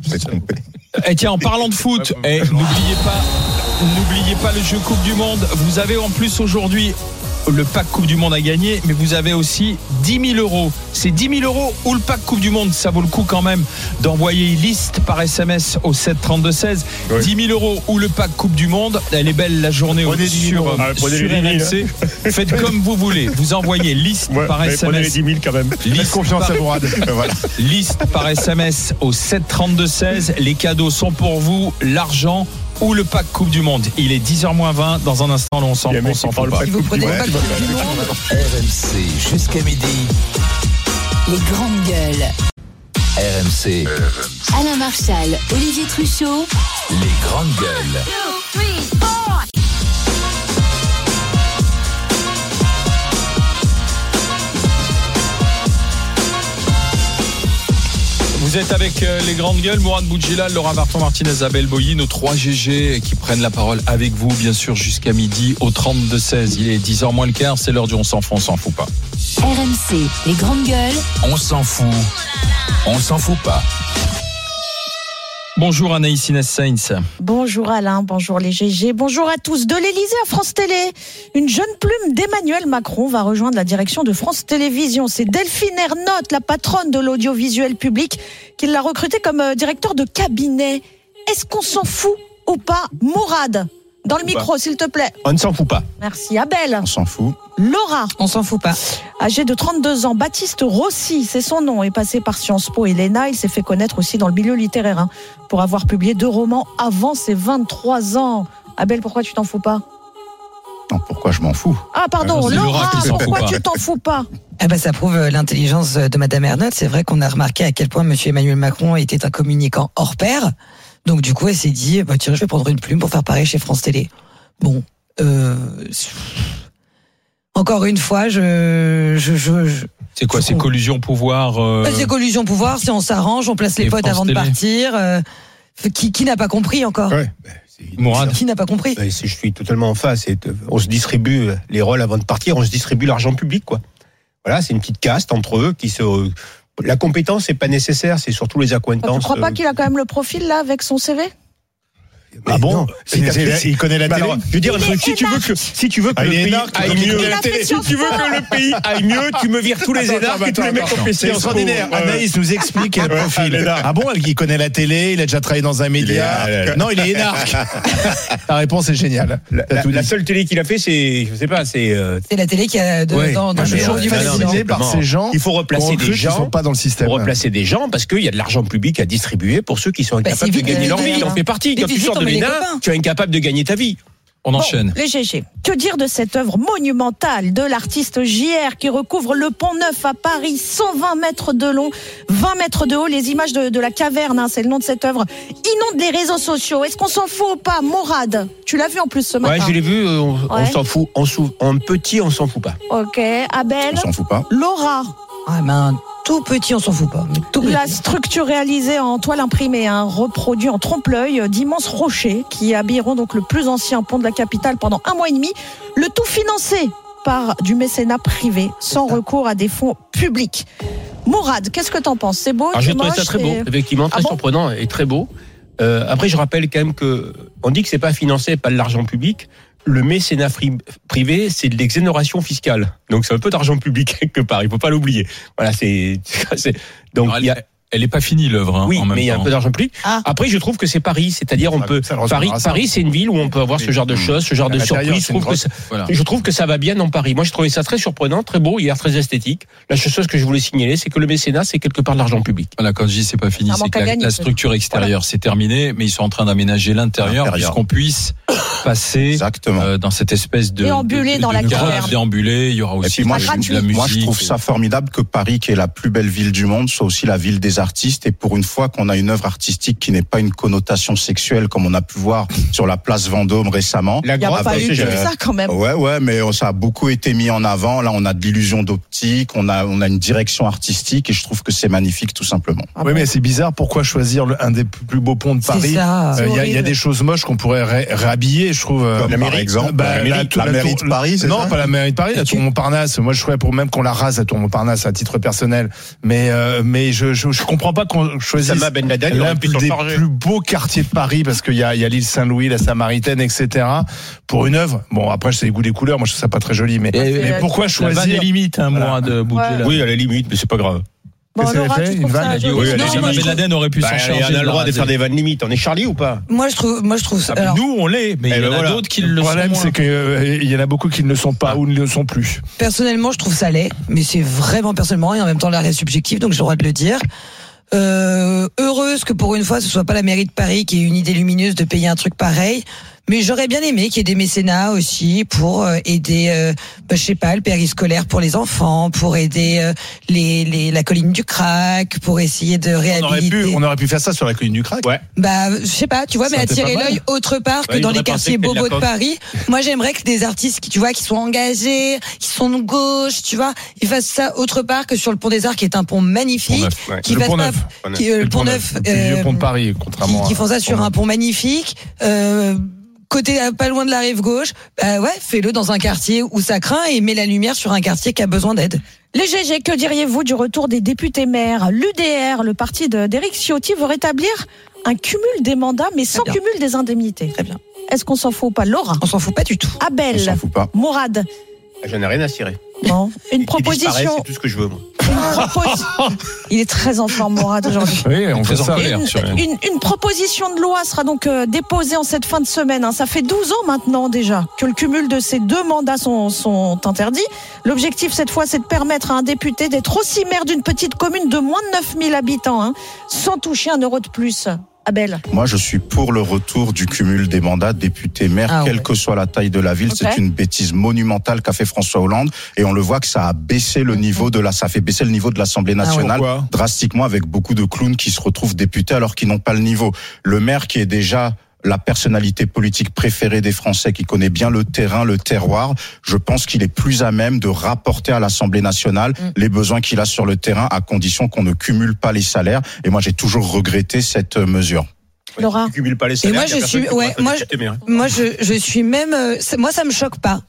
Et tiens, en parlant de foot, n'oubliez pas le jeu Coupe du Monde. Vous avez en plus aujourd'hui le pack Coupe du Monde à gagner, mais vous avez aussi 10 000 euros. C'est 10 000 euros ou le pack Coupe du Monde. Ça vaut le coup quand même d'envoyer liste par SMS au 7 32 16. 10 000 euros ou le pack Coupe du Monde. Elle est belle la journée sur RMC. Faites comme vous voulez. Vous envoyez liste par SMS. Prenez les 10 000 quand même. Faites confiance à Mourad. Voilà. Liste par SMS au 7 32 16. Les cadeaux sont pour vous. L'argent ou le pack Coupe du Monde. Il est 10h-20. Dans un instant, on s'en fout pas. Si vous prenez le pack Coupe du Monde. RMC jusqu'à midi. Les grandes gueules. RMC. Alain Marchal, Olivier Truchot. Les grandes gueules. 2, 3, 4. Vous êtes avec les grandes gueules, Mourad Boudjila, Laura Marton, Martinez, Abel Boilly, nos 3 GG qui prennent la parole avec vous, bien sûr, jusqu'à midi au 32-16. Il est 10h moins le quart, c'est l'heure du on s'en fout pas. RMC, les grandes gueules. On s'en fout pas. Bonjour Anaïs Inès Sainz. Bonjour Alain, bonjour les GG, bonjour à tous. De l'Élysée à France Télé, une jeune plume d'Emmanuel Macron va rejoindre la direction de France Télévisions. C'est Delphine Ernotte, la patronne de l'audiovisuel public, qui l'a recrutée comme directeur de cabinet. Est-ce qu'on s'en fout ou pas, Mourad? Dans le micro, s'il te plaît. On ne s'en fout pas. Merci Abel. On s'en fout. Laura. On s'en fout pas. Âgé de 32 ans, Baptiste Rossi, c'est son nom, est passé par Sciences Po et l'ENA. Il s'est fait connaître aussi dans le milieu littéraire pour avoir publié 2 romans avant ses 23 ans. Abel, pourquoi tu t'en fous pas? Non, pourquoi je m'en fous? Ah pardon, Laura, pourquoi tu t'en fous pas? Ça prouve l'intelligence de Madame Ernotte. C'est vrai qu'on a remarqué à quel point Monsieur Emmanuel Macron était un communicant hors pair. Donc du coup, elle s'est dit, tiens, je vais prendre une plume pour faire pareil chez France Télé. Bon, encore une fois, c'est quoi, c'est collusion pouvoir C'est collusion pouvoir, c'est on s'arrange, on place les potes avant de partir. Qui n'a pas compris encore? Ouais. Mourad. Qui n'a pas compris? Je suis totalement en face. On se distribue les rôles avant de partir, on se distribue l'argent public, quoi. Voilà, c'est une petite caste entre eux qui se. La compétence, c'est pas nécessaire, c'est surtout les accointances. Tu crois pas qu'il a quand même le profil là avec son CV? Ah bon? Il connaît la télé. Alors, je veux dire un truc, si tu veux que le pays aille mieux, tu me vires tous les énarques et tous les mecs ont C'est extraordinaire. Anaïs nous explique quel profil. Ah bon, il connaît la télé, il a déjà travaillé dans un média. Non, il est énarque. Ta réponse est géniale. La seule télé qu'il a fait, c'est la télé qui a dans le jour du fasciné par ces gens. Il faut replacer des gens qui sont pas dans le système. Replacer des gens parce qu'il y a de l'argent public à distribuer pour ceux qui sont incapables de gagner leur vie. On fait partie. Quand tu sors de l'ENA, tu es incapable de gagner ta vie. On enchaîne. Les GG. Que dire de cette œuvre monumentale de l'artiste JR qui recouvre le Pont Neuf à Paris, 120 mètres de long, 20 mètres de haut. Les images de la caverne, c'est le nom de cette œuvre, inondent les réseaux sociaux. Est-ce qu'on s'en fout ou pas? Mourad, tu l'as vu en plus ce matin? Ouais, je l'ai vu, on s'en fout. En petit, on s'en fout pas. Ok, Abel. On s'en fout pas. Laura. Ah ben, tout petit, on s'en fout pas. La structure réalisée en toile imprimée, reproduit en trompe-l'œil d'immenses rochers qui habilleront donc le plus ancien pont de la capitale pendant 1 mois et demi. Le tout financé par du mécénat privé, sans recours à des fonds publics. Mourad, qu'est-ce que t'en penses? C'est beau? J'ai trouvé ça très beau, effectivement, très surprenant et très beau. Après, je rappelle quand même que on dit que c'est pas financé par de l'argent public. Le mécénat privé, c'est de l'exonération fiscale. Donc, c'est un peu d'argent public quelque part. Il faut pas l'oublier. Voilà, donc, elle est pas finie, l'œuvre, oui, en même temps. Mais il y a un peu d'argent public. Après, je trouve que c'est Paris. C'est-à-dire, Paris, c'est une ville où on peut avoir ce genre de choses, ce genre de surprises. Je trouve que ça va bien dans Paris. Moi, j'ai trouvé ça très surprenant, très beau, hier, très esthétique. La seule chose que je voulais signaler, c'est que le mécénat, c'est quelque part de l'argent public. Voilà, quand je dis c'est pas fini, c'est que la structure extérieure, c'est terminé, mais ils sont en train d'aménager l'intérieur, puisqu'on puisse passer dans cette espèce de déambuler dans la caverne. Déambuler, il y aura aussi de la musique. Moi, je trouve ça formidable que Paris, qui est la plus belle ville du monde, soit aussi la ville des artistes. Et pour une fois qu'on a une œuvre artistique qui n'est pas une connotation sexuelle, comme on a pu voir sur la place Vendôme récemment. Il n'y a pas eu ça quand même. Ouais, mais ça a beaucoup été mis en avant. Là, on a de l'illusion d'optique, on a une direction artistique, et je trouve que c'est magnifique, tout simplement. Oui, mais c'est bizarre. Pourquoi choisir un des plus beaux ponts de Paris? Il y a des choses moches qu'on pourrait réhabiller, je trouve. Comme par exemple, la mairie de Paris, c'est ça? Non, pas la mairie de Paris, la tour Montparnasse. Moi, je ferais pour même qu'on la rase, la tour Montparnasse, à titre personnel. Mais je comprends pas qu'on choisisse l'un des plus beaux quartiers de Paris, parce qu'il y a l'île Saint-Louis, la Samaritaine, etc. pour une œuvre. Bon, après, c'est les goûts des couleurs. Moi, je trouve ça pas très joli, mais pourquoi choisir? La vanne est limite, moi, de bouger là. Oui, à la limite, mais c'est pas grave. Qu'est-ce qu'elle a fait? Une vanne? Ben Laden aurait pu s'en charger. On a le droit de faire des vannes limites. On est Charlie ou pas? Moi, je trouve ça. Nous, on l'est, mais il y en a d'autres qui le sont. Le problème, c'est qu'il y en a beaucoup qui ne le sont pas ou ne le sont plus. Personnellement, je trouve ça laid, mais c'est vraiment personnellement, et en même temps, l'arrêt subjectif, donc j'ai le droit de le dire. Heureuse que pour une fois, ce soit pas la mairie de Paris qui ait une idée lumineuse de payer un truc pareil. Mais j'aurais bien aimé qu'il y ait des mécénats aussi pour aider, je sais pas, le périscolaire pour les enfants, pour aider la colline du Crac, pour essayer de réhabiliter. On aurait pu faire ça sur la colline du Crac. Ouais. Je sais pas, tu vois, mais attirer l'œil autre part que dans les quartiers bobos de Paris. Moi, j'aimerais que des artistes qui sont engagés, qui sont de gauche, tu vois, ils fassent ça autre part que sur le Pont des Arts, qui est un pont magnifique. Le Pont Neuf, le vieux pont de Paris, contrairement qui font ça sur un pont magnifique. Côté pas loin de la rive gauche, fais-le dans un quartier où ça craint et mets la lumière sur un quartier qui a besoin d'aide. Les GG, que diriez-vous du retour des députés maires? L'UDR, le parti d'Éric Ciotti, veut rétablir un cumul des mandats, mais sans cumul des indemnités. Très bien. Est-ce qu'on s'en fout ou pas? Laura? On s'en fout pas du tout. Abel? On s'en fout pas. Mourad? J'en ai rien à cirer. Bon, une proposition. C'est tout ce que je veux, moi. Il est très en forme, Mourad, aujourd'hui. Oui, on fait ça. Une proposition de loi sera donc déposée en cette fin de semaine. Ça fait 12 ans maintenant déjà que le cumul de ces deux mandats sont interdits. L'objectif cette fois, c'est de permettre à un député d'être aussi maire d'une petite commune de moins de 9000 habitants, sans toucher 1 euro de plus. Abel? Moi, je suis pour le retour du cumul des mandats député-maire, quelle que soit la taille de la ville. C'est une bêtise monumentale qu'a fait François Hollande, et on le voit que ça a baissé le niveau ça a fait baisser le niveau de l'Assemblée nationale drastiquement, avec beaucoup de clowns qui se retrouvent députés alors qu'ils n'ont pas le niveau. Le maire qui est déjà la personnalité politique préférée des Français, qui connaît bien le terrain, le terroir, je pense qu'il est plus à même de rapporter à l'Assemblée nationale les besoins qu'il a sur le terrain, à condition qu'on ne cumule pas les salaires. Et moi, j'ai toujours regretté cette mesure. Laura. Tu cumules pas les salaires. Et moi, je suis même, moi, ça me choque pas.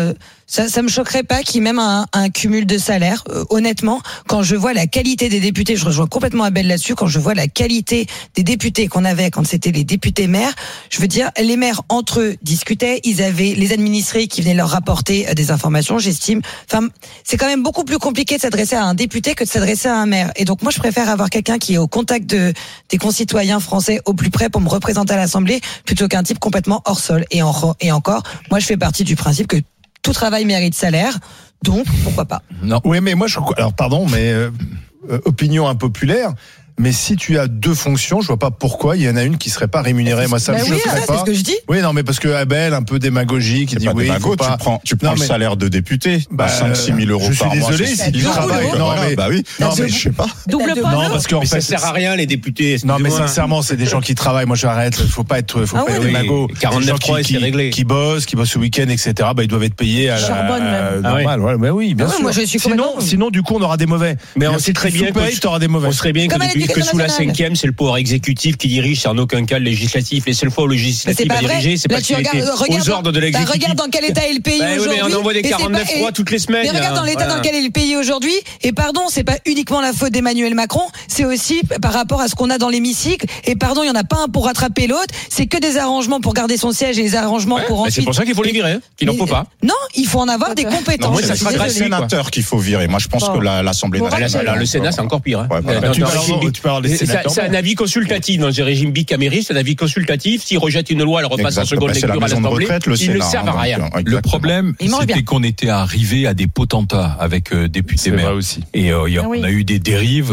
Ça me choquerait pas qu'il y ait même un cumul de salaire. Honnêtement, quand je vois la qualité des députés, je rejoins complètement Abel là-dessus. Quand je vois la qualité des députés qu'on avait quand c'était les députés maires, je veux dire, les maires entre eux discutaient, ils avaient les administrés qui venaient leur rapporter des informations. J'estime. Enfin, c'est quand même beaucoup plus compliqué de s'adresser à un député que de s'adresser à un maire. Et donc moi, je préfère avoir quelqu'un qui est au contact des concitoyens français au plus près pour me représenter à l'Assemblée, plutôt qu'un type complètement hors sol. Et encore, moi, je fais partie du principe que tout travail mérite salaire, donc pourquoi pas. Non. Oui, mais moi, alors pardon, mais opinion impopulaire. Mais si tu as deux fonctions, je vois pas pourquoi il y en a une qui serait pas rémunérée. Moi, ça me choquerait pas. C'est ce que je dis. Oui, non, mais parce que Abel, un peu démagogique, il dit oui, il faut pas. Tu prends le salaire de député, 5-6 000 euros par mois. Je suis désolé, si tu travailles. Non, mais je sais pas. Double point. Non, parce qu'en fait, ça sert à rien, les députés. Non, mais sincèrement, c'est des gens qui travaillent. Moi, j'arrête. Faut pas être démago. 49.3, c'est réglé. Qui bossent le week-end, etc. Bah, ils doivent être payés à la normale. Ouais, oui, bien sûr. Moi, je suis sinon, du coup, on aura des mauvais. Mais on sait très bien on serait bien que sous la 5e, c'est le pouvoir exécutif qui dirige, c'est en aucun cas le législatif. Les seules fois où le législatif va diriger, c'est parce qu'il était aux ordres de l'exécutif. Regarde dans quel état est le pays aujourd'hui. On envoie des 49.3 toutes les semaines. Mais regarde dans l'état dans lequel est le pays aujourd'hui. Et pardon, c'est pas uniquement la faute d'Emmanuel Macron, c'est aussi par rapport à ce qu'on a dans l'hémicycle. Et pardon, il y en a pas un pour rattraper l'autre. C'est que des arrangements pour garder son siège et des arrangements pour ensuite. C'est pour ça qu'il faut les virer, qu'il n'en faut pas. Non, il faut en avoir des compétences. Ça sera le sénateur qu'il faut virer. Moi, je pense que l'Assemblée nationale. Le Sénat, c'est encore pire. Tu parles des sénateurs. C'est un avis consultatif. Dans un régime bicaméral, c'est un avis consultatif. S'ils rejettent une loi, elle repasse en seconde lecture à l'Assemblée. Ils ne servent à rien. Le problème, c'était qu'on était arrivé à des potentats avec députés maires aussi. Et on a eu des dérives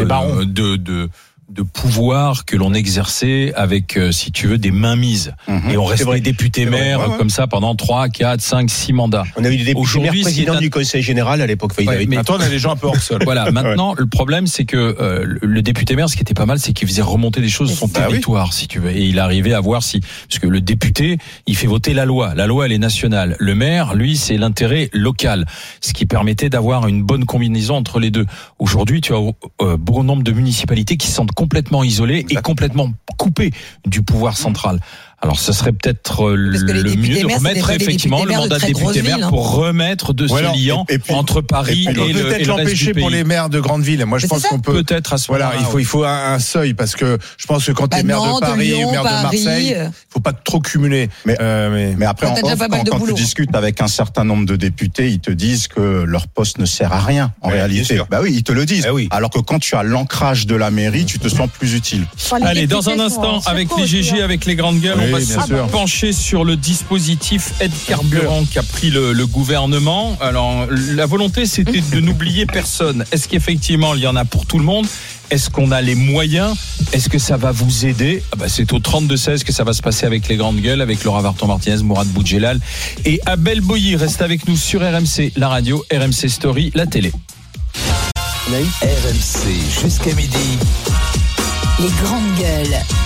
de pouvoir que l'on exerçait avec, si tu veux, des mainmises. Et on restait député maire comme ça pendant 3, 4, 5, 6 mandats. On a eu des députés maires présidents du Conseil général à l'époque. Maintenant, on a des gens un peu hors sol. Voilà. Maintenant, le problème, c'est que le député maire, ce qui était pas mal, c'est qu'il faisait remonter des choses de son territoire, si tu veux. Et il arrivait à voir parce que le député, il fait voter la loi. La loi, elle est nationale. Le maire, lui, c'est l'intérêt local. Ce qui permettait d'avoir une bonne combinaison entre les deux. Aujourd'hui, tu as bon nombre de municipalités qui se sentent complètement isolées et complètement coupées du pouvoir central. Alors, ce serait peut-être le mieux de remettre effectivement le mandat de député maire pour remettre de ce lien entre Paris et le reste du pays. Peut-être l'empêcher pour les maires de grandes villes. Moi, je pense qu'on peut peut-être à ce moment-là. Voilà, il faut un seuil, parce que je pense que quand tu es maire de Paris ou maire de Marseille, faut pas trop cumuler. Mais après, quand tu discutes avec un certain nombre de députés, ils te disent que leur poste ne sert à rien en réalité. Bah oui, ils te le disent. Alors que quand tu as l'ancrage de la mairie, tu te sens plus utile. Allez, dans un instant, avec les GG, avec les grandes gueules, on va se pencher sur le dispositif aide carburant qu'a pris le gouvernement. Alors, la volonté, c'était de n'oublier personne. Est-ce qu'effectivement, il y en a pour tout le monde ? Est-ce qu'on a les moyens ? Est-ce que ça va vous aider ? C'est au 32-16 que ça va se passer avec les grandes gueules, avec Laura Varton-Martinez, Mourad Boudjelal et Abel Boilly. Reste avec nous sur RMC, la radio, RMC Story, la télé. RMC jusqu'à midi. Les grandes gueules.